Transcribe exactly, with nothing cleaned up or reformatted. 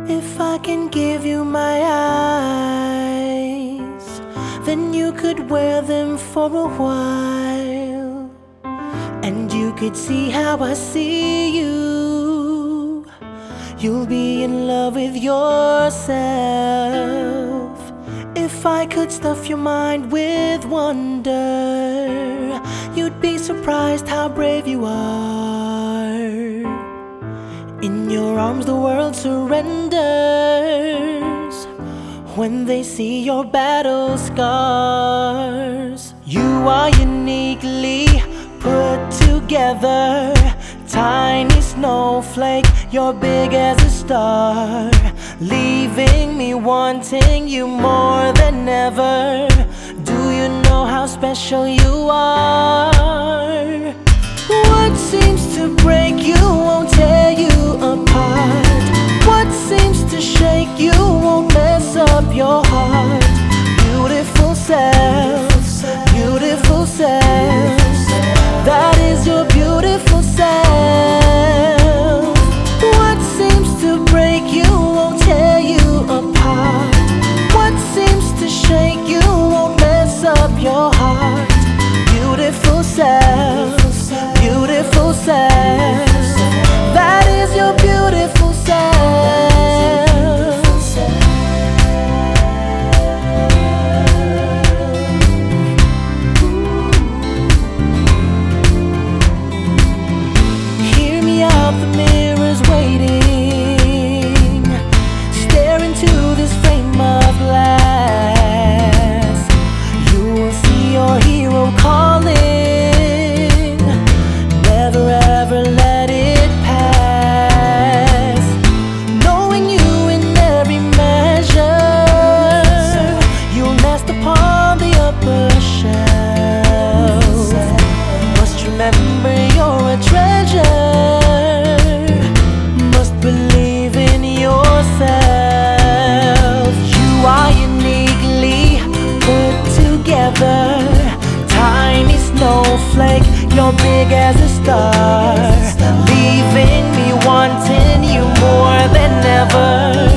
If I can give you my eyes, then you could wear them for a while, and you could see how I see you. You'll be in love with yourself. If I could stuff your mind with wonder, you'd be surprised how brave you are. In your arms the world surrenders when they see your battle scars. You are uniquely put together, tiny snowflake, you're big as a star, leaving me wanting you more than ever. Do you know how special you are? What seems to break you won't tear you apart. What seems to shake you won't mess up your heart. Beautiful self, beautiful self, that is your beautiful self. What seems to break you won't tear you apart. What seems to shake you won't mess up your heart. Beautiful self, beautiful self, that is your beautiful self. Hear me out, the mirror's waiting. Stare into this frame of glass. You will see your hero calling. Never ever let it pass. Knowing you in every measure, you'll nest upon the upper shelf. Must remember you're a treasure. Must believe in yourself. You are uniquely put together, tiny snowflake, you're big as a star, leaving me wanting you more than ever.